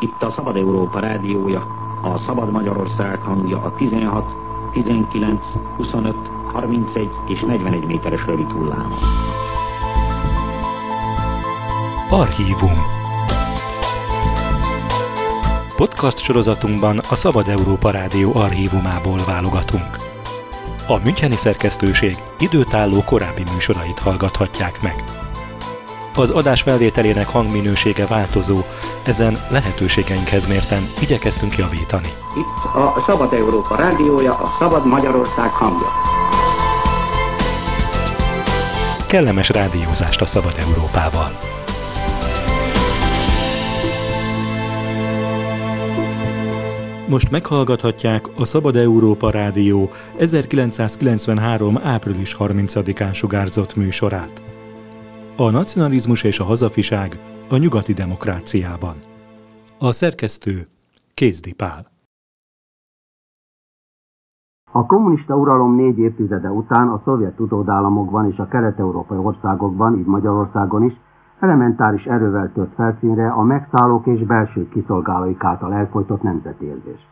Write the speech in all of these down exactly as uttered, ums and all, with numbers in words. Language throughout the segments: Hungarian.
Itt a Szabad Európa rádiója, a Szabad Magyarország hangja a tizenhat, tizenkilenc, huszonöt, harmincegy és negyvenegy méteres rövid hullámon. Archívum. Podcast sorozatunkban a Szabad Európa Rádió archívumából válogatunk. A müncheni szerkesztőség időtálló korábbi műsorait hallgathatják meg. Az adás felvételének hangminősége változó, ezen lehetőségeinkhez mérten igyekeztünk javítani. Itt a Szabad Európa rádiója, a Szabad Magyarország hangja. Kellemes rádiózást a Szabad Európával! Most meghallgathatják a Szabad Európa Rádió ezerkilencszázkilencvenhárom. április harmincadikán sugárzott műsorát. A nacionalizmus és a hazafiság a nyugati demokráciában. A szerkesztő Kézdi Pál. A kommunista uralom négy évtizede után a szovjet utódállamokban és a kelet-európai országokban, így Magyarországon is, elementáris erővel tört felszínre a megszállók és belső kiszolgálóik által elfojtott nemzetérzés.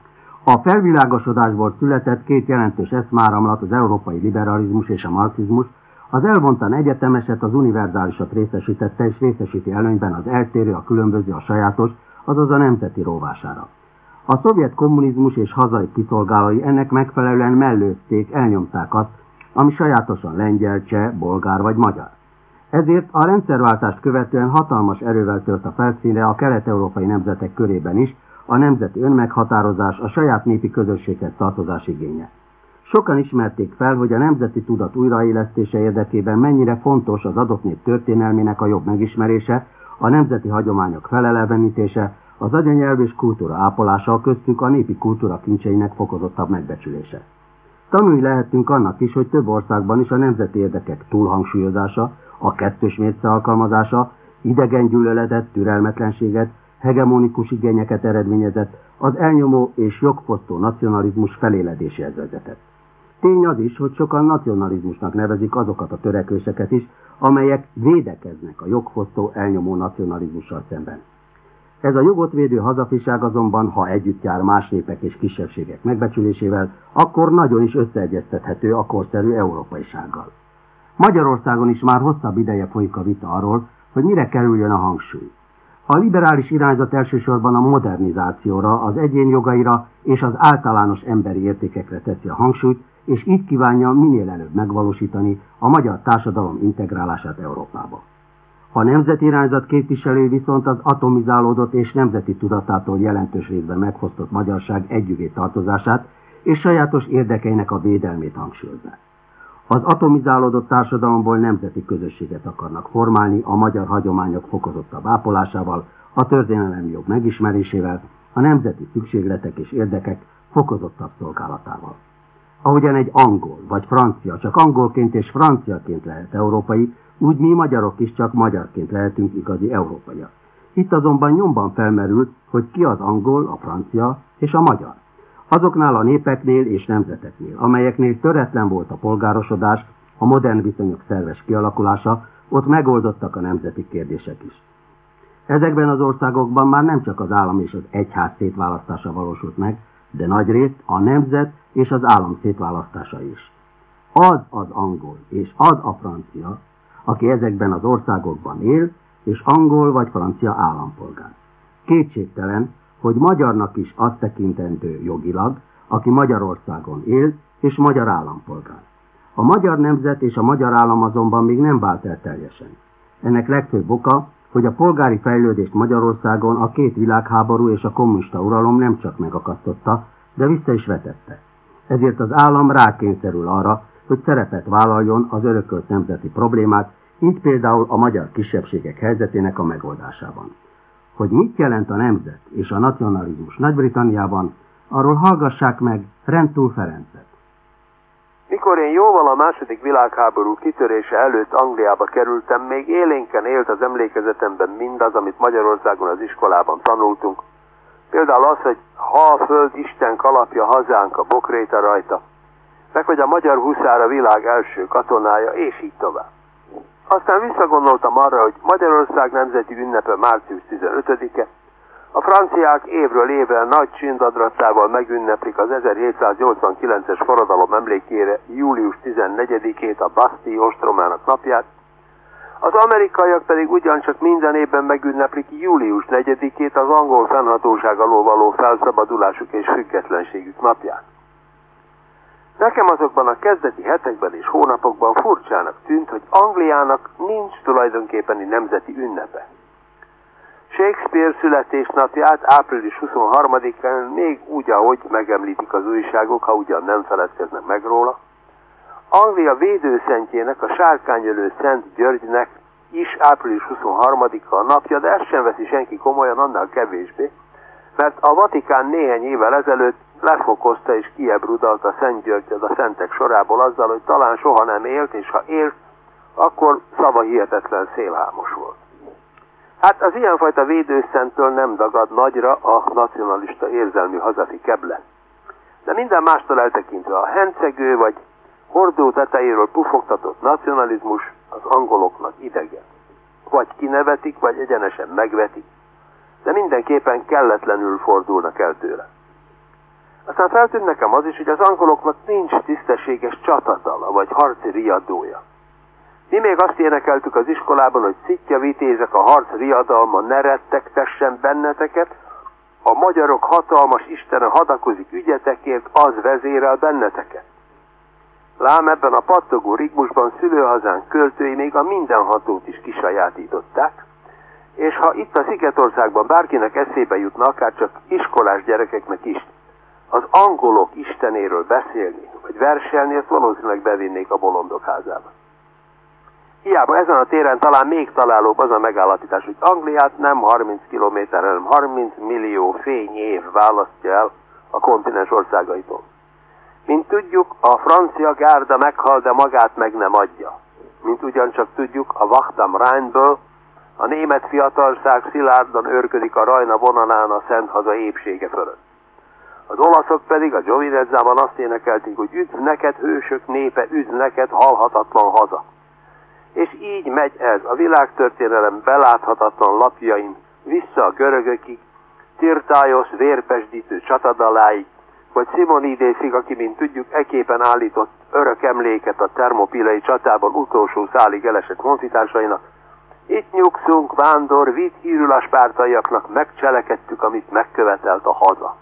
A felvilágosodásból született két jelentős eszmáramlat, az európai liberalizmus és a marxizmus, az elvontan egyetemeset, az univerzálisat részesítette és részesíti előnyben az eltérő, a különböző, a sajátos, azaz a nemzeti róvására. A szovjet kommunizmus és hazai kiszolgálói ennek megfelelően mellőzték, elnyomták azt, ami sajátosan lengyel, cseh, bolgár vagy magyar. Ezért a rendszerváltást követően hatalmas erővel tört a felszínre a kelet-európai nemzetek körében is a nemzeti önmeghatározás, a saját népi közösséghez tartozás igénye. Sokan ismerték fel, hogy a nemzeti tudat újraélesztése érdekében mennyire fontos az adott nép történelmének a jobb megismerése, a nemzeti hagyományok felelevenítése, az anyanyelv és kultúra ápolása, köztük a népi kultúra kincseinek fokozottabb megbecsülése. Tanulni lehetünk annak is, hogy több országban is a nemzeti érdekek túlhangsúlyozása, a kettős mérce alkalmazása, idegen gyűlöletet, türelmetlenséget, hegemonikus igényeket eredményezett, az elnyomó és jogfosztó nacionalizmus feléledéséhez vezetett. Tény az is, hogy sokan nacionalizmusnak nevezik azokat a törekvéseket is, amelyek védekeznek a jogfosztó, elnyomó nacionalizmussal szemben. Ez a jogot védő hazafiság azonban, ha együtt jár más népek és kisebbségek megbecsülésével, akkor nagyon is összeegyeztethető a korszerű európaisággal. Magyarországon is már hosszabb ideje folyik a vita arról, hogy mire kerüljön a hangsúly. A liberális irányzat elsősorban a modernizációra, az egyén jogaira és az általános emberi értékekre teszi a hangsúlyt, és így kívánja minél előbb megvalósítani a magyar társadalom integrálását Európába. A nemzeti irányzat képviselői viszont az atomizálódott és nemzeti tudatától jelentős részben megfosztott magyarság együvé tartozását és sajátos érdekeinek a védelmét hangsúlyozzák. Az atomizálódott társadalomból nemzeti közösséget akarnak formálni a magyar hagyományok fokozottabb ápolásával, a történelemi jog megismerésével, a nemzeti szükségletek és érdekek fokozottabb szolgálatával. Ahogyan egy angol vagy francia csak angolként és franciaként lehet európai, úgy mi magyarok is csak magyarként lehetünk igazi európaiak. Itt azonban nyomban felmerül, hogy ki az angol, a francia és a magyar. Azoknál a népeknél és nemzeteknél, amelyeknél töretlen volt a polgárosodás, a modern viszonyok szerves kialakulása, ott megoldottak a nemzeti kérdések is. Ezekben az országokban már nem csak az állam és az egyház szétválasztása valósult meg, de nagyrészt a nemzet és az állam szétválasztása is. Az az angol és az a francia, aki ezekben az országokban él, és angol vagy francia állampolgár. Kétségtelen, hogy magyarnak is azt tekintendő jogilag, aki Magyarországon él, és magyar állampolgár. A magyar nemzet és a magyar állam azonban még nem vált el teljesen. Ennek legfőbb oka, hogy a polgári fejlődést Magyarországon a két világháború és a kommunista uralom nem csak megakasztotta, de vissza is vetette. Ezért az állam rákényszerül arra, hogy szerepet vállaljon az örökölt nemzeti problémák, mint például a magyar kisebbségek helyzetének a megoldásában. Hogy mit jelent a nemzet és a nacionalizmus Nagy-Britanniában, arról hallgassák meg Rentoul Ferencet. Mikor én jóval a második világháború kitörése előtt Angliába kerültem, még élénken élt az emlékezetemben mindaz, amit Magyarországon az iskolában tanultunk. Például az, hogy ha a föld Isten kalapja, hazánk a bokréta rajta, meg hogy a magyar huszár a világ első katonája, és így tovább. Aztán visszagondoltam arra, hogy Magyarország nemzeti ünnepe március tizenötödike, A franciák évről évre nagy csindadratával megünneplik az ezerhétszáznyolcvankilences forradalom emlékére július tizennegyedikét, a Bastille ostromának napját, az amerikaiak pedig ugyancsak minden évben megünneplik július negyedikét, az angol fennhatóság alól való felszabadulásuk és függetlenségük napját. Nekem azokban a kezdeti hetekben és hónapokban furcsának tűnt, hogy Angliának nincs tulajdonképpeni nemzeti ünnepe. Shakespeare születésnapját április huszonharmadikán még úgy, ahogy megemlítik az újságok, ha ugyan nem feledkeznek meg róla. Anglia védőszentjének, a sárkányölő Szent Györgynek is április huszonharmadika a napja, de ezt sem veszi senki komolyan, annál kevésbé, mert a Vatikán néhány évvel ezelőtt lefokozta és kiebrudalta Szent Györgyet a szentek sorából azzal, hogy talán soha nem élt, és ha élt, akkor szava hihetetlen szélhámos volt. Hát az ilyenfajta védőszenttől nem dagad nagyra a nacionalista érzelmű hazafi keble. De minden mástól eltekintve a hencegő vagy hordó tetejéről pufogtatott nacionalizmus az angoloknak idegen. Vagy kinevetik, vagy egyenesen megvetik, de mindenképpen kelletlenül fordulnak el tőle. Aztán feltűnt nekem az is, hogy az angoloknak nincs tisztességes csatadala, vagy harci riadója. Mi még azt énekeltük az iskolában, hogy szitja vitézek, a harc riadalma ne rettegtessen benneteket, a magyarok hatalmas istene hadakozik ügyetekért, az vezérel benneteket. Lám ebben a pattogó rigmusban szülőhazánk költői még a mindenhatót is kisajátították, és ha itt a Szigetországban bárkinek eszébe jutna, akár csak iskolás gyerekeknek is, az angolok istenéről beszélni, vagy verselni, ezt valószínűleg bevinnék a bolondok házába. Hiába ezen a téren talán még találóbb az a megállapítás, hogy Angliát nem harminc kilométer, hanem harminc millió fényév választja el a kontinens országaitól. Mint tudjuk, a francia gárda meghal, de magát meg nem adja. Mint ugyancsak tudjuk, a Wacht am Rheinből a német fiatalság szilárdan őrködik a Rajna vonalán a Szent Haza épsége fölött. Az olaszok pedig a Giovinezzában azt énekelték, hogy üdv neked, hősök népe, üdv neked, halhatatlan haza. És így megy ez a világtörténelem beláthatatlan lapjain vissza a görögökig, Tirtályos vérpesdítő csatadaláig, vagy Simonidészig, aki, mint tudjuk, eképpen állított örök emléket a termopilei csatában utolsó szálig elesett honfitársainak. Itt nyugszunk, vándor, vidd hírül a spártaiaknak, megcselekedtük, amit megkövetelt a haza.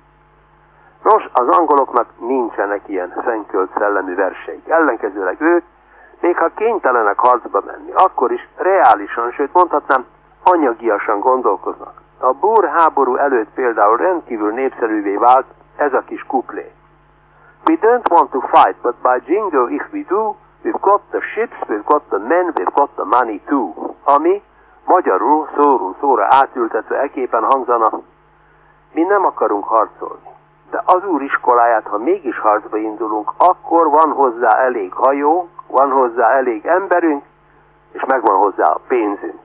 Nos, az angoloknak nincsenek ilyen fennkölt szellemű verseik. Ellenkezőleg ők, még ha kénytelenek harcba menni, akkor is reálisan, sőt mondhatnám, anyagiasan gondolkoznak. A búr háború előtt például rendkívül népszerűvé vált ez a kis kuplé. We don't want to fight, but by jingo if we do, we've got the ships, we've got the men, we've got the money too. Ami magyarul szóról szóra átültetve eképpen hangzana, mi nem akarunk harcolni. De az úr iskoláját, ha mégis harcba indulunk, akkor van hozzá elég hajó, van hozzá elég emberünk, és megvan hozzá a pénzünk.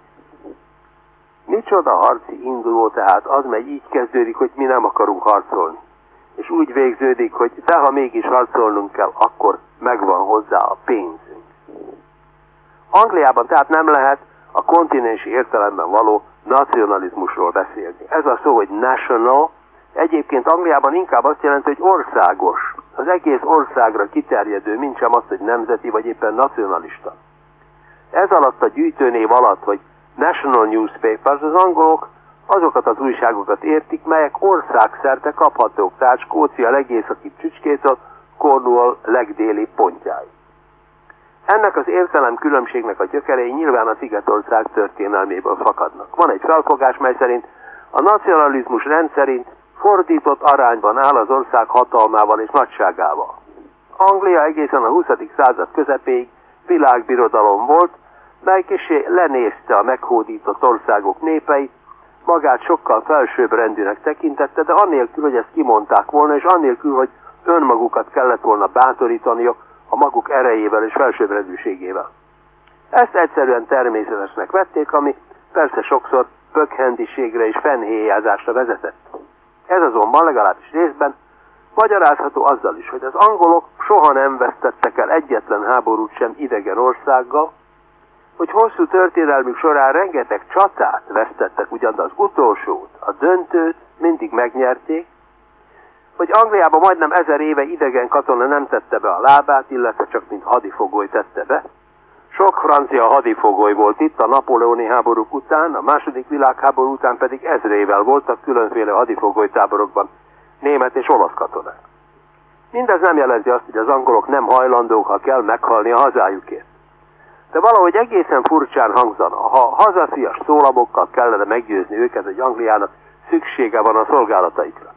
Micsoda harci induló tehát az, mely így kezdődik, hogy mi nem akarunk harcolni. És úgy végződik, hogy de ha mégis harcolnunk kell, akkor megvan hozzá a pénzünk. Angliában tehát nem lehet a kontinensi értelemben való nacionalizmusról beszélni. Ez a szó, hogy national, egyébként Angliában inkább azt jelenti, hogy országos, az egész országra kiterjedő, mintsem azt, hogy nemzeti vagy éppen nacionalista. Ez alatt a gyűjtőnév alatt, hogy national newspapers, az angolok azokat az újságokat értik, melyek országszerte kaphatók, tehát Skócia legészakibb csücskétől Cornwall legdéli pontjáig. Ennek az értelem különbségnek a gyökerei nyilván a Szigetország történelméből fakadnak. Van egy felfogás, mely szerint a nacionalizmus rendszerint fordított arányban áll az ország hatalmával és nagyságával. Anglia egészen a huszadik század közepéig világbirodalom volt, mely kissé lenézte a meghódított országok népeit, magát sokkal felsőbb rendűnek tekintette, de annélkül, hogy ezt kimondták volna, és annélkül, hogy önmagukat kellett volna bátorítaniuk a maguk erejével és felsőbbrendűségével. Ezt egyszerűen természetesnek vették, ami persze sokszor pökhendiségre és fennhéjázásra vezetett. Ez azonban legalábbis részben magyarázható azzal is, hogy az angolok soha nem vesztettek el egyetlen háborút sem idegen országgal, hogy hosszú történelmük során rengeteg csatát vesztettek, ugyan az utolsót, a döntőt mindig megnyerték, hogy Angliában majdnem ezer éve idegen katona nem tette be a lábát, illetve csak mint hadifogoly tette be. Sok francia hadifogoly volt itt a napóleoni háborúk után, a második világháború után pedig ezrével voltak különféle hadifogolytáborokban német és olasz katonák. Mindez nem jelenti azt, hogy az angolok nem hajlandók, ha kell, meghalni a hazájukért. De valahogy egészen furcsán hangzana, ha hazafias szólamokkal kellene meggyőzni őket, hogy Angliának szüksége van a szolgálataikra.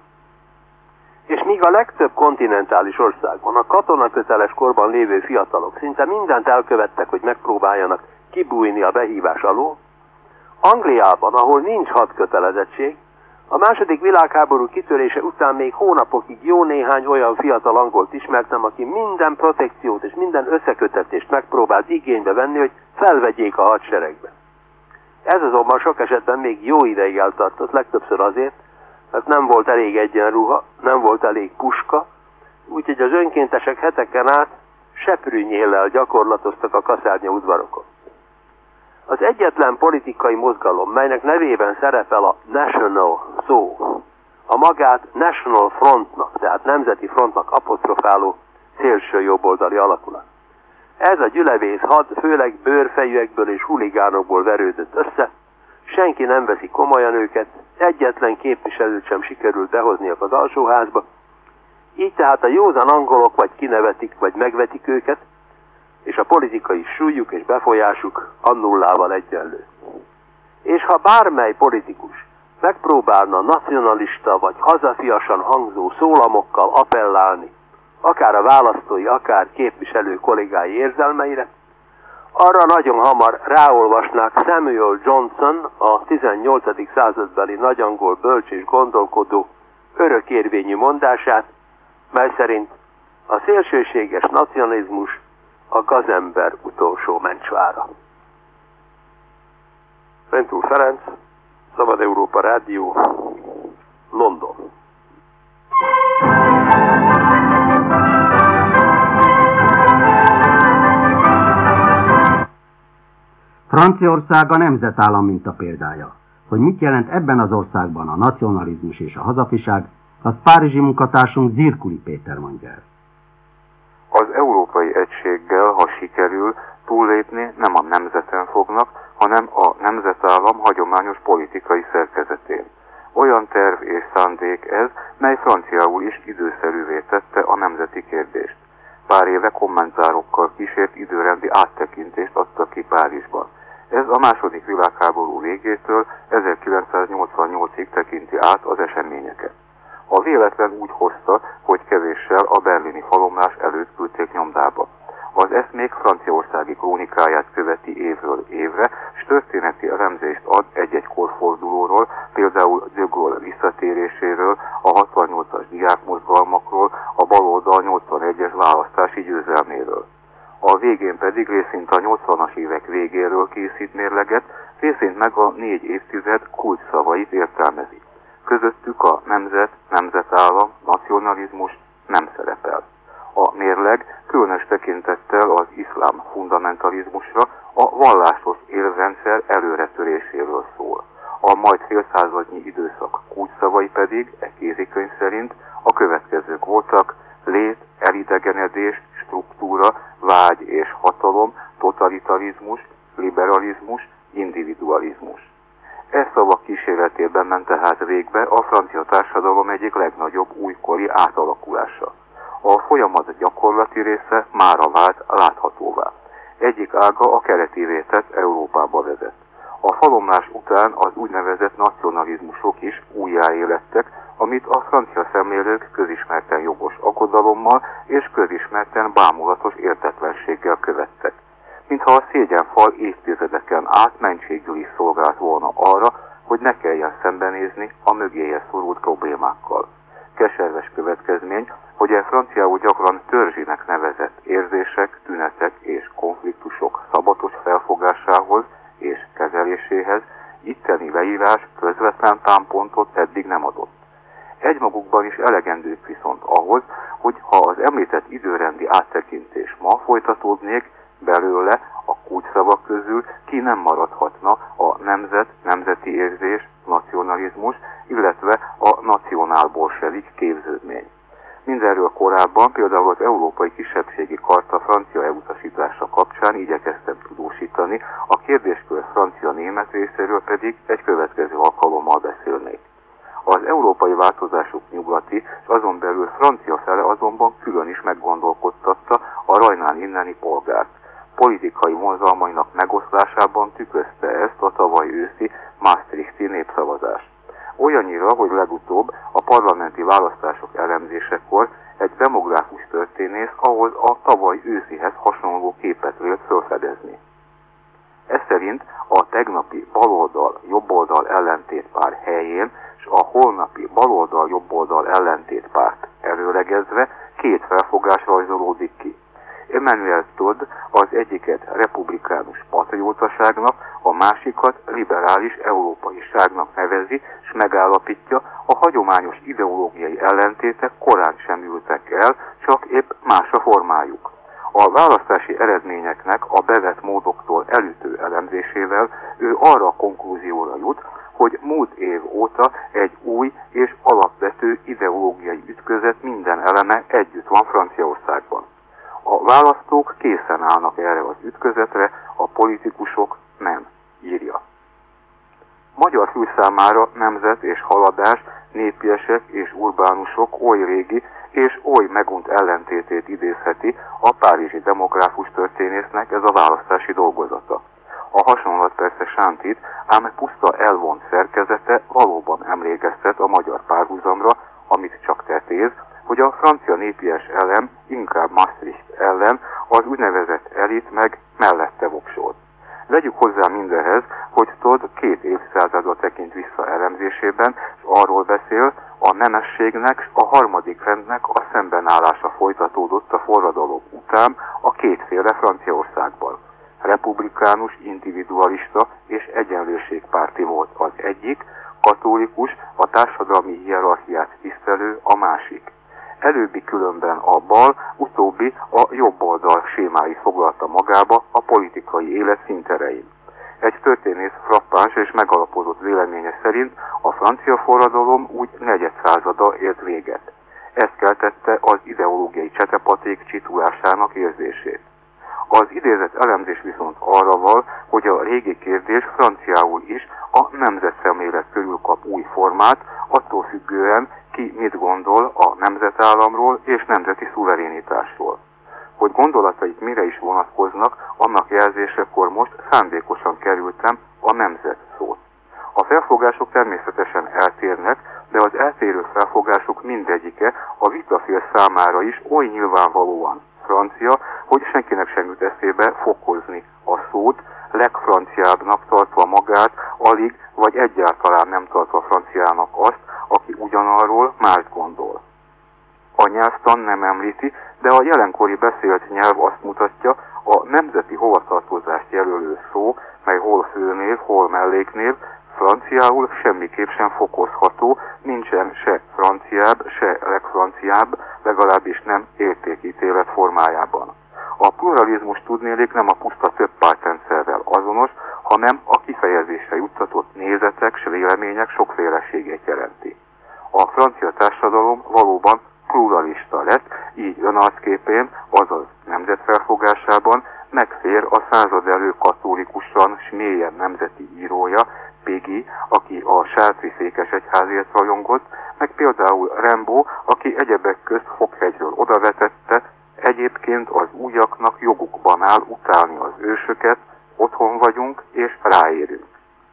És míg a legtöbb kontinentális országban a katonaköteles korban lévő fiatalok szinte mindent elkövettek, hogy megpróbáljanak kibújni a behívás alól, Angliában, ahol nincs hadkötelezettség, a második világháború kitörése után még hónapokig jó néhány olyan fiatal angolt ismertem, aki minden protekciót és minden összekötetést megpróbált igénybe venni, hogy felvegyék a hadseregbe. Ez azonban sok esetben még jó ideig eltartott, legtöbbször azért, mert nem volt elég egyenruha, nem volt elég puska, úgyhogy az önkéntesek heteken át seprűnyéllel gyakorlatoztak a kaszárnya udvarokon. Az egyetlen politikai mozgalom, melynek nevében szerepel a National szó, a magát National Frontnak, tehát Nemzeti Frontnak apostrofáló szélső jobboldali alakulat. Ez a gyülevész had főleg bőrfejűekből és huligánokból verődött össze, senki nem veszi komolyan őket, egyetlen képviselőt sem sikerült behozniak az alsóházba, így tehát a józan angolok vagy kinevetik, vagy megvetik őket, és a politikai súlyuk és befolyásuk annullával egyenlő. És ha bármely politikus megpróbálna nacionalista vagy hazafiasan hangzó szólamokkal appellálni, akár a választói, akár képviselő kollégái érzelmeire, arra nagyon hamar ráolvasnák Samuel Johnson, a tizennyolcadik századbeli nagyangol bölcs és gondolkodó örökérvényű mondását, mely szerint a szélsőséges nacionalizmus a gazember utolsó mencsvára. Rentul Ferenc, Szabad Európa Rádió, London. Franciaország a nemzetállam mintapéldája. Hogy mit jelent ebben az országban a nacionalizmus és a hazafiság, azt párizsi munkatársunk Zirkuli Péter mondja el. Az európai egységgel, ha sikerül, túllépni nem a nemzeten fognak, hanem a nemzetállam hagyományos politikai szerkezetén. Olyan terv és szándék ez, mely franciául is időszerűvé tette a nemzeti kérdést. Pár éve kommentárokkal kísért időrendi áttekintést adtak ki Párizsban. Ez a második világháború végétől ezerkilencszáznyolcvannyolcig tekinti át az eseményeket. A véletlen úgy hozta, hogy kevéssel a berlini falomlás előtt küldték nyomdába. Az eszmék franciaországi krónikáját követi évről évre, s történeti elemzést ad egy-egy korfordulóról, például de Gaulle visszatéréséről, a hatvannyolcas diákmozgalmakról, a baloldal nyolcvanegyes választási győzelméről. A végén pedig részint a nyolcvanas évek végéről készít mérleget, részint meg a négy évtized kulcsszavait értelmezi. Közöttük a nemzet, nemzetállam, nacionalizmus nem szerepel. A mérleg különös tekintettel az iszlám fundamentalizmusra, a vallásos élrendszer előretöréséről szól. A majd félszázadnyi időszak kulcsszavai pedig, e kézikönyv szerint a következők voltak: lét, elidegenedés, struktúra, vágy és hatalom, totalitarizmus, liberalizmus, individualizmus. E szavak kíséretében ment tehát végbe a francia társadalom egyik legnagyobb újkori átalakulása. A folyamat gyakorlati része mára vált láthatóvá. Egyik ága a keleti tett Európába vezet. A falomlás után az úgynevezett nacionalizmusok is újjáélettek, amit a francia szemlélők közismerten jogos aggodalommal és közismerten bámulatos értetlenséggel követtek. Mintha a szégyenfal évtizedeken át mentségül is szolgált volna arra, hogy ne kelljen szembenézni a mögéje szorult problémákkal. Keserves következmény, hogy a franciául gyakran törzsinek nevezett érzések, tünetek és konfliktusok szabatos felfogásához és kezeléséhez itteni leírás közvetlen támpontot eddig nem adott. Egymagukban is elegendők viszont ahhoz, hogy ha az említett időrendi áttekintés ma folytatódnék, belőle a kulcsszavak közül ki nem maradhatna a nemzet, nemzeti érzés, nacionalizmus, illetve a nacionálbolsevik képződmény. Mindenről korábban, például az Európai Kisebbségi Karta francia elutasítása kapcsán igyekeztem tudósítani, a kérdéskör francia-német részéről pedig egy következő alkalommal beszélnék. Az európai változások nyugati, és azon belül francia fele azonban külön is meggondolkodtatta a Rajnán inneni polgárt. Politikai vonzalmainak megoszlásában tükrözte ezt a tavaly őszi Maastrichti népszavazás. Olyannyira, hogy legutóbb a parlamenti választások elemzésekor egy demográfus történész ahhoz a tavaly őszihez hasonló képet vélt felfedezni. Ez szerint a tegnapi baloldal-jobboldal ellentétpár helyén és a holnapi baloldal-jobboldal ellentétpárt előlegezve két felfogás rajzolódik ki. Emmanuel Todd az egyiket republikánus patriótaságnak, a másikat liberális európaiságnak nevezi, és megállapítja, a hagyományos ideológiai ellentétek korán sem ültek el, csak épp más a formájuk. A választási eredményeknek a bevett módoktól elütő elemzésével ő arra a konklúzióra jut, hogy múlt év óta egy új és alapvető ideológiai ütközet minden eleme együtt van Franciaországban. A választók készen állnak erre az ütközetre, a politikusok nem, írja. Magyar fül számára nemzet és haladás, népiesek és urbánusok oly régi és oly megunt ellentétét idézheti a párizsi demográfus történésznek ez a választási dolgozata. A hasonlat persze sántít, ám puszta elvont szerkezete valóban emlékeztet a magyar párhuzamra, amit csak tetéz, hogy a francia népies elem inkább Maastricht ellen, az úgynevezett elit meg mellette voksolt. Vegyük hozzá mindenhez, hogy Todd két évszázadra tekint vissza elemzésében, és arról beszél, a nemességnek és a harmadik rendnek a szembenállása folytatódott a forradalom után a kétféle Franciaországban. Republikánus, individualista és egyenlőségpárti volt az egyik, katolikus, a társadalmi hierarchiát tisztelő a másik. Előbbi különben a bal, utóbbi a jobb oldal sémái foglalta magába a politikai élet színterein. Egy történész frappáns és megalapozott véleménye szerint a francia forradalom úgy negyedszázada ért véget. Ez keltette az ideológiai csetepaték csitulásának érzését. Az idézett elemzés viszont arra val, hogy a régi kérdés franciául is a nemzetszemlélet körül kap új formát, attól függően ki mit gondol a nemzetállamról és nemzeti szuverénitásról. Hogy gondolataik mire is vonatkoznak, annak jelzésekor most szándékosan kerültem a nemzet szót. A felfogások természetesen eltérnek, de az eltérő felfogások mindegyike a vitafél számára is oly nyilvánvalóan francia, hogy senkinek sem jut eszébe fokozni a szót, legfranciábbnak tartva magát, alig vagy egyáltalán nem tartva franciának azt, aki ugyanarról mást gondol. A nyelvtan nem említi, de a jelenkori beszélt nyelv azt mutatja, a nemzeti hovatartozást jelölő szó, mely hol főnév, hol melléknév, franciául semmiképp sem fokozható, nincsen se franciább, se legfranciább, legalábbis nem értékítélet formájában. A pluralizmus tudnélik nem a puszta többpártrendszerrel azonos, hanem a kifejezésre juttatott nézetek s vélemények sokféleségét jelenti. A francia társadalom valóban pluralista lett, így önarcképén, azaz nemzetfelfogásában megfér a század elő katólikusan s mélyen nemzeti írója, Pégi, aki a sártri székesegyházért rajongott, meg például Rimbaud, aki egyebek közt Fokhegyről odavetette, egyébként az újaknak jogukban áll utálni az ősöket, otthon vagyunk és ráérünk.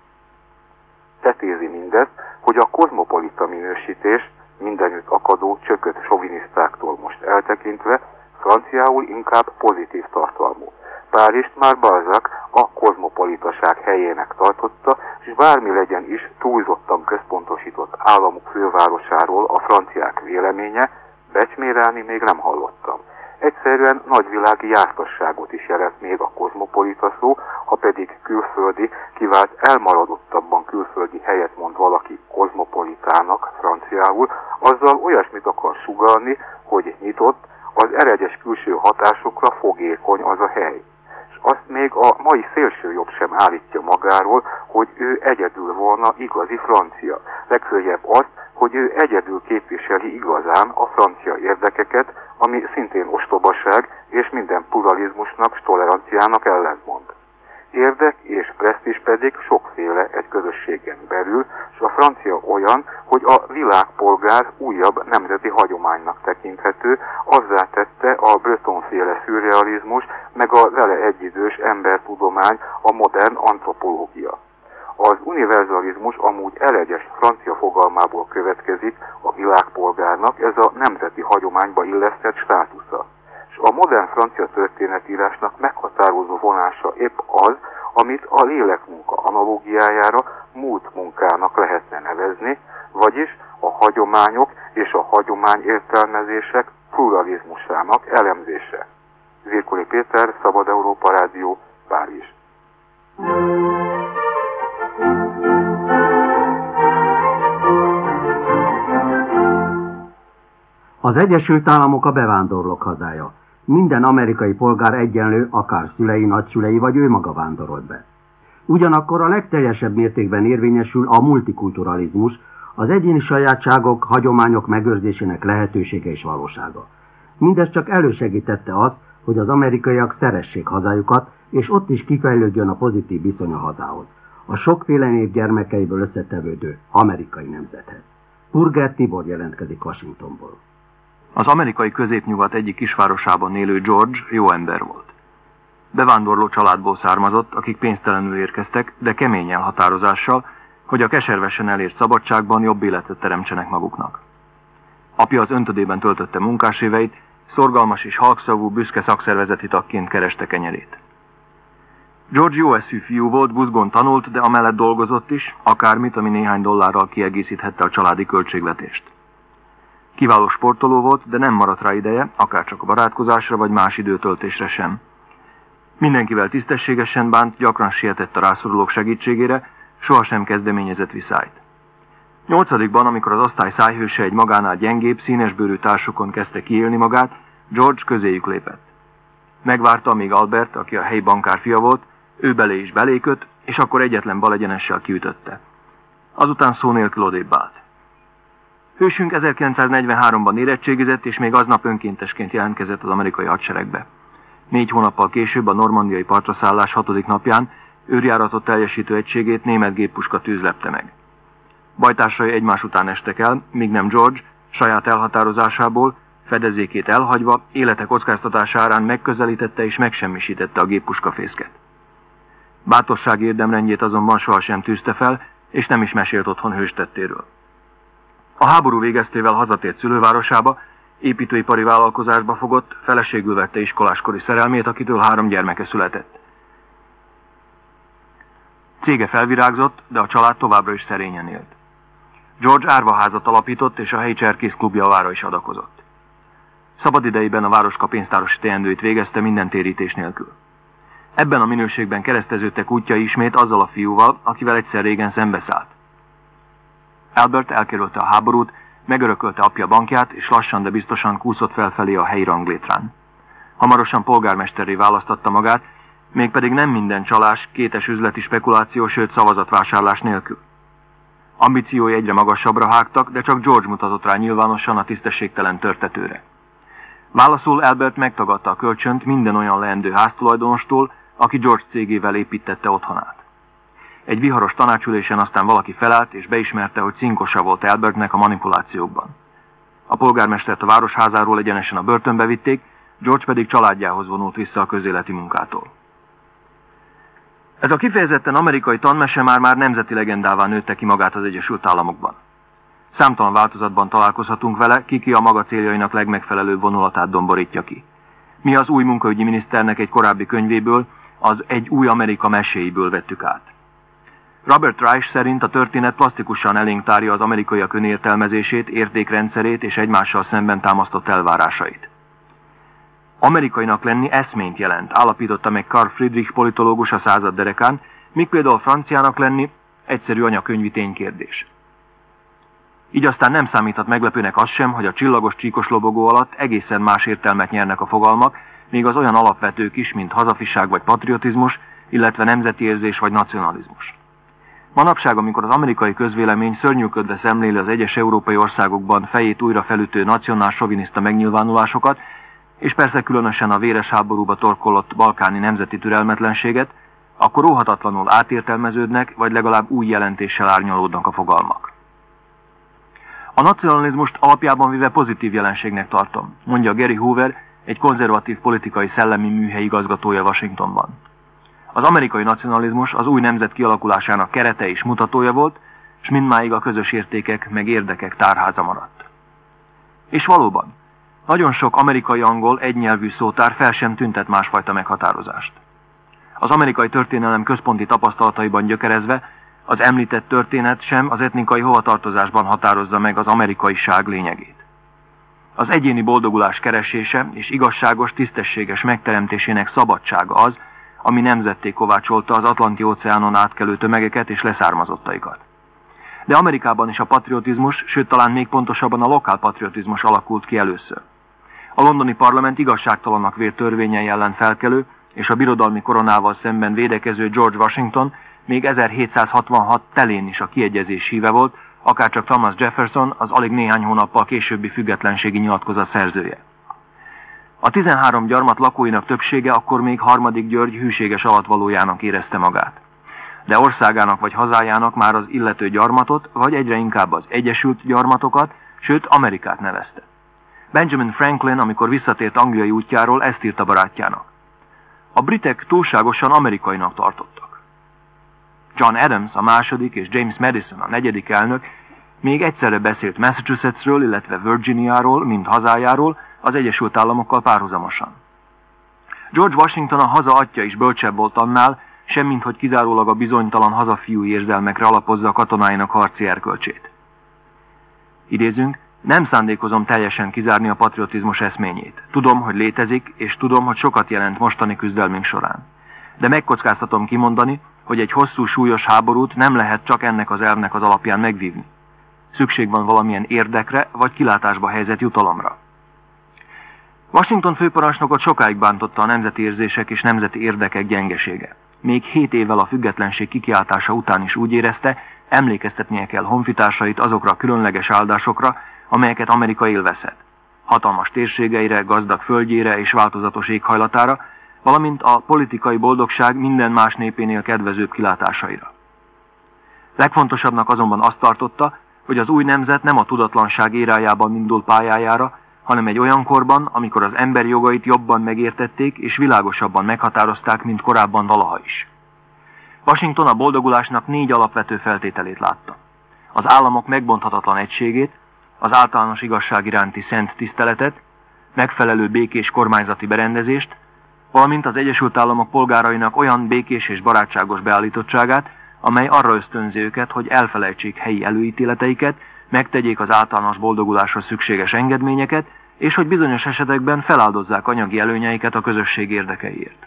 Tetézi mindezt, hogy a kozmopolita minősítés, mindenütt akadó csökött sovinisztáktól most eltekintve, franciául inkább pozitív tartalmú. Párizst már Balzac a kozmopolitaság helyének tartotta, és bármi legyen is túlzottan központosított államuk fővárosáról a franciák véleménye, becsmérelni még nem hallottam. Egyszerűen nagyvilági jártasságot is jelent még a kozmopolita szó, ha pedig külföldi, kivált elmaradottabban külföldi helyet mond valaki kozmopolitának franciául, azzal olyasmit akar sugallni, hogy nyitott, az eredjes külső hatásokra fogékony az a hely. azt még a mai szélsőjobb sem állítja magáról, hogy ő egyedül volna igazi francia. Legfőjebb azt, hogy ő egyedül képviseli igazán a francia érdekeket, ami szintén ostobaság és minden pluralizmusnak és toleranciának ellentmond. Érdek és presztízs pedig sokféle egy közösségen belül, és a francia olyan, hogy a világpolgár újabb nemzeti hagyománynak tekinthető, azzá tette a Breton-féle szürrealizmus, meg a vele egyidős embertudomány, a modern antropológia. Az univerzalizmus amúgy elegyes francia fogalmából következik a világpolgárnak, ez a nemzeti hagyományba illesztett státusza. És a modern francia történetírásnak meghatározó vonása épp az, amit a lélekmunka analógiájára múlt munkának lehetne nevezni, vagyis a hagyományok és a hagyományértelmezések pluralizmusának elemzése. Zirkoli Péter, Szabad Európa Rádió, Párizs. Az Egyesült Államok a bevándorlók hazája. Minden amerikai polgár egyenlő, akár szülei, nagyszülei vagy ő maga vándorolt be. Ugyanakkor a legteljesebb mértékben érvényesül a multikulturalizmus, az egyéni sajátságok, hagyományok megőrzésének lehetősége és valósága. Mindez csak elősegítette azt, hogy az amerikaiak szeressék hazájukat, és ott is kifejlődjön a pozitív viszony a hazához, a sokféle név gyermekeiből összetevődő amerikai nemzethez. Purger Tibor jelentkezik Washingtonból. Az amerikai középnyugat egyik kisvárosában élő George jó ember volt. Bevándorló családból származott, akik pénztelenül érkeztek, de kemény elhatározással, hogy a keservesen elért szabadságban jobb életet teremtsenek maguknak. Apja az öntödében töltötte munkáséveit, szorgalmas és halkszavú, büszke szakszervezeti tagként kereste kenyerét. George jó eszű fiú volt, buzgón tanult, de amellett dolgozott is, akármit, ami néhány dollárral kiegészíthette a családi költségvetést. Kiváló sportoló volt, de nem maradt rá ideje, akárcsak a barátkozásra vagy más időtöltésre sem. Mindenkivel tisztességesen bánt, gyakran sietett a rászorulók segítségére, sohasem kezdeményezett viszályt. Nyolcadikban, amikor az osztály szájhőse egy magánál gyengébb, színesbőrű társukon kezdte kiélni magát, George közéjük lépett. Megvárta, amíg Albert, aki a helyi bankár fia volt, ő belé is belékött, és akkor egyetlen balegyenessel kiütötte. Azután szó nélkül odébb állt. Hősünk ezerkilencszáznegyvenháromban érettségizett, és még aznap önkéntesként jelentkezett az amerikai hadseregbe. Négy hónappal később a normandiai partraszállás hatodik napján őrjáratot teljesítő egységét német géppuska tűz lepte meg. Bajtársai egymás után estek el, míg nem George, saját elhatározásából, fedezékét elhagyva, élete kockáztatásárán megközelítette és megsemmisítette a géppuskafészket. Bátorság érdemrendjét azonban sohasem tűzte fel, és nem is mesélt otthon hőstettéről. A háború végeztével hazatért szülővárosába, építőipari vállalkozásba fogott, feleségül vette iskoláskori szerelmét, akitől három gyermeke született. Cége felvirágzott, de a család továbbra is szerényen élt. George árvaházat alapított, és a helyi cserkészklub javára is adakozott. Szabadidejében a városka pénztárosi teendőit végezte minden térítés nélkül. Ebben a minőségben kereszteződtek útjai ismét azzal a fiúval, akivel egyszer régen szembeszállt. Albert elkerülte a háborút, megörökölte apja bankját, és lassan, de biztosan kúszott felfelé a helyi ranglétrán. Hamarosan polgármesterré választotta magát, mégpedig nem minden csalás, kétes üzleti spekuláció, sőt szavazatvásárlás nélkül. Ambíciói egyre magasabbra hágtak, de csak George mutatott rá nyilvánosan a tisztességtelen törtetőre. Válaszul Albert megtagadta a kölcsönt minden olyan leendő háztulajdonostól, aki George cégével építette otthonát. Egy viharos tanácsülésen aztán valaki felállt és beismerte, hogy cinkosa volt Albertnek a manipulációkban. A polgármestert a városházáról egyenesen a börtönbe vitték, George pedig családjához vonult vissza a közéleti munkától. Ez a kifejezetten amerikai tanmese már-már nemzeti legendává nőtte ki magát az Egyesült Államokban. Számtalan változatban találkozhatunk vele, ki-ki a maga céljainak legmegfelelőbb vonulatát domborítja ki. Mi az új munkaügyi miniszternek egy korábbi könyvéből, az Egy új Amerika meséiből vettük át. Robert Reich szerint a történet plastikusan elénk tárja az amerikaiak önértelmezését, értékrendszerét és egymással szemben támasztott elvárásait. Amerikainak lenni eszményt jelent, állapította meg Karl Friedrich politológus a század derekán, míg például franciának lenni egyszerű anyakönyvi ténykérdés. Így aztán nem számíthat meglepőnek az sem, hogy a csillagos csíkos lobogó alatt egészen más értelmet nyernek a fogalmak, még az olyan alapvetők is, mint hazafiság vagy patriotizmus, illetve nemzeti érzés vagy nacionalizmus. Manapság, amikor az amerikai közvélemény szörnyűködve szemléli az egyes európai országokban fejét újra felütő nacionál-soviniszta megnyilvánulásokat, és persze különösen a véres háborúba torkollott balkáni nemzeti türelmetlenséget, akkor óhatatlanul átértelmeződnek, vagy legalább új jelentéssel árnyalódnak a fogalmak. A nacionalizmust alapjában véve pozitív jelenségnek tartom, mondja Gary Hoover, egy konzervatív politikai szellemi műhely igazgatója Washingtonban. Az amerikai nacionalizmus az új nemzet kialakulásának kerete és mutatója volt, és mindmáig a közös értékek meg érdekek tárháza maradt. És valóban, nagyon sok amerikai angol egynyelvű szótár fel sem tüntet másfajta meghatározást. Az amerikai történelem központi tapasztalataiban gyökerezve, az említett történet sem az etnikai hovatartozásban határozza meg az amerikaiság lényegét. Az egyéni boldogulás keresése és igazságos, tisztességes megteremtésének szabadsága az, ami nemzetté kovácsolta az Atlanti-óceánon átkelő tömegeket és leszármazottaikat. De Amerikában is a patriotizmus, sőt talán még pontosabban a lokálpatriotizmus alakult ki először. A londoni parlament igazságtalannak vélt törvényei ellen felkelő és a birodalmi koronával szemben védekező George Washington még ezerhétszázhatvanhat telén is a kiegyezés híve volt, akárcsak Thomas Jefferson, az alig néhány hónappal későbbi függetlenségi nyilatkozat szerzője. A tizenhárom gyarmat lakóinak többsége akkor még Harmadik György hűséges alattvalójának érezte magát. De országának vagy hazájának már az illető gyarmatot, vagy egyre inkább az Egyesült Gyarmatokat, sőt Amerikát nevezte. Benjamin Franklin, amikor visszatért angliai útjáról, ezt írta barátjának: a britek túlságosan amerikainak tartottak. John Adams, a második, és James Madison, a negyedik elnök még egyszerre beszélt Massachusettsről, illetve Virginiáról, mint hazájáról, az Egyesült Államokkal párhuzamosan. George Washington, a haza atya is bölcsebb volt annál, semmint hogy kizárólag a bizonytalan hazafiú érzelmekre alapozza a katonáinak harci erkölcsét. Idézünk: nem szándékozom teljesen kizárni a patriotizmus eszményét. Tudom, hogy létezik, és tudom, hogy sokat jelent mostani küzdelmünk során. De megkockáztatom kimondani, hogy egy hosszú, súlyos háborút nem lehet csak ennek az elvnek az alapján megvívni. Szükség van valamilyen érdekre, vagy kilátásba helyezett jutalomra. Washington főparancsnokot sokáig bántotta a nemzeti érzések és nemzeti érdekek gyengesége. Még hét évvel a függetlenség kikiáltása után is úgy érezte, emlékeztetnie kell honfitársait azokra a különleges áldásokra, amelyeket Amerika élvezhet. Hatalmas térségeire, gazdag földjére és változatos éghajlatára, valamint a politikai boldogság minden más népénél kedvezőbb kilátásaira. Legfontosabbnak azonban azt tartotta, hogy az új nemzet nem a tudatlanság érájában indul pályájára, hanem egy olyan korban, amikor az emberi jogait jobban megértették és világosabban meghatározták, mint korábban valaha is. Washington a boldogulásnak négy alapvető feltételét látta: az államok megbonthatatlan egységét, az általános igazság iránti szent tiszteletet, megfelelő békés kormányzati berendezést, valamint az Egyesült Államok polgárainak olyan békés és barátságos beállítottságát, amely arra ösztönzi őket, hogy elfelejtsék helyi előítéleteiket, megtegyék az általános boldoguláshoz szükséges engedményeket, és hogy bizonyos esetekben feláldozzák anyagi előnyeiket a közösség érdekeiért.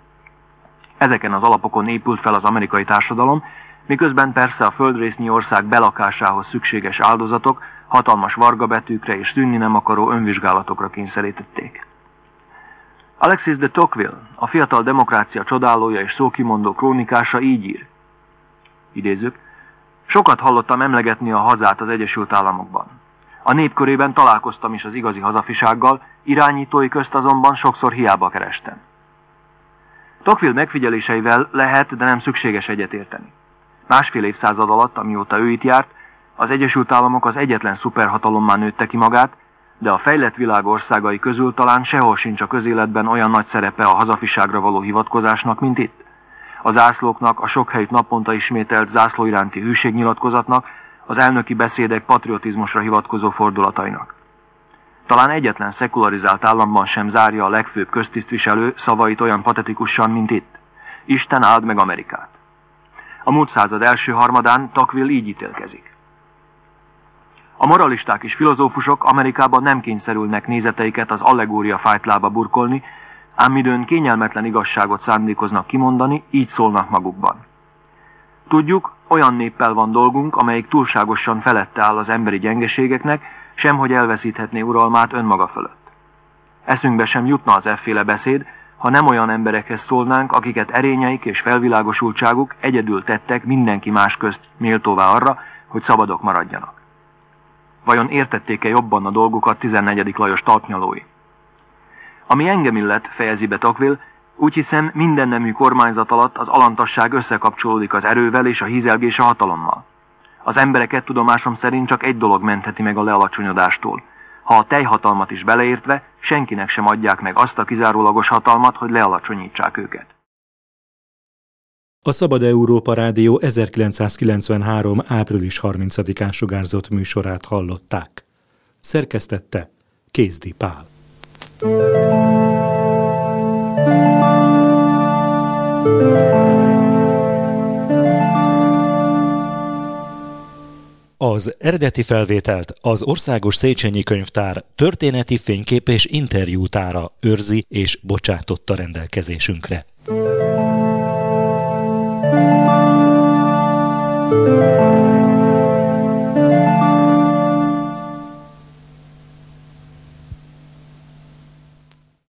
Ezeken az alapokon épült fel az amerikai társadalom, miközben persze a földrésznyi ország belakásához szükséges áldozatok hatalmas vargabetűkre és szűnni nem akaró önvizsgálatokra kényszerítették. Alexis de Tocqueville, a fiatal demokrácia csodálója és szókimondó krónikása így ír. Idézzük: sokat hallottam emlegetni a hazát az Egyesült Államokban. A nép körében találkoztam is az igazi hazafisággal, irányítói közt azonban sokszor hiába kerestem. Tocqueville megfigyeléseivel lehet, de nem szükséges egyetérteni. Másfél évszázad alatt, amióta ő itt járt, az Egyesült Államok az egyetlen szuperhatalommá nőtte ki magát, de a fejlett világ országai közül talán sehol sincs a közéletben olyan nagy szerepe a hazafiságra való hivatkozásnak, mint itt. A zászlóknak, a sok helyütt naponta ismételt zászló iránti hűségnyilatkozatnak, az elnöki beszédek patriotizmusra hivatkozó fordulatainak. Talán egyetlen szekularizált államban sem zárja a legfőbb köztisztviselő szavait olyan patetikusan, mint itt: Isten áld meg Amerikát. A múlt század első harmadán Tocqueville így ítélkezik: a moralisták és filozófusok Amerikában nem kényszerülnek nézeteiket az allegória fájtlába burkolni, ám midőn kényelmetlen igazságot szándékoznak kimondani, így szólnak magukban. Tudjuk, olyan néppel van dolgunk, amelyik túlságosan felette áll az emberi gyengeségeknek, semhogy elveszíthetné uralmát önmaga fölött. Eszünkbe sem jutna az efféle beszéd, ha nem olyan emberekhez szólnánk, akiket erényeik és felvilágosultságuk egyedül tettek mindenki más közt méltóvá arra, hogy szabadok maradjanak. Vajon értették-e jobban a dolgukat tizennegyedik Lajos talpnyalói? Ami engem illet, fejezi be Tocqueville, úgy hiszem, minden nemű kormányzat alatt az alantasság összekapcsolódik az erővel és a hízelgés a hatalommal. Az embereket tudomásom szerint csak egy dolog mentheti meg a lealacsonyodástól. Ha a teljhatalmat is beleértve, senkinek sem adják meg azt a kizárólagos hatalmat, hogy lealacsonyítsák őket. A Szabad Európa Rádió ezerkilencszázkilencvenhárom. április harmincadikán sugárzott műsorát hallották. Szerkesztette Kézdi Pál. Az eredeti felvételt az Országos Széchenyi Könyvtár történeti fénykép és interjútára őrzi és bocsátotta rendelkezésünkre.